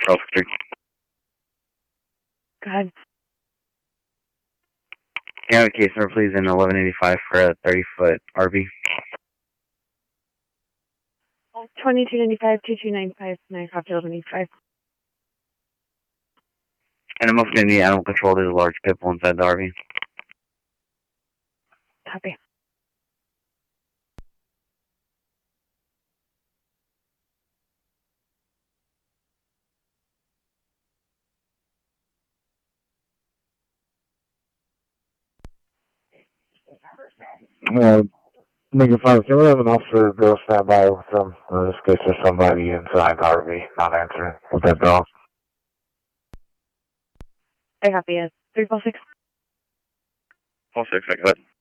Charles Street. Go ahead. Can I have a case number, please, in 1185 for a 30-foot RV? 2295, 2295, 9 copy 1185. And I'm also going to need animal control. There's a large pit bull inside the RV. Copy. Nigga 5, can we have an officer go stand by with them? In this case, there's somebody inside the RV not answering with that dog. I copy it. 346. 46, I got it.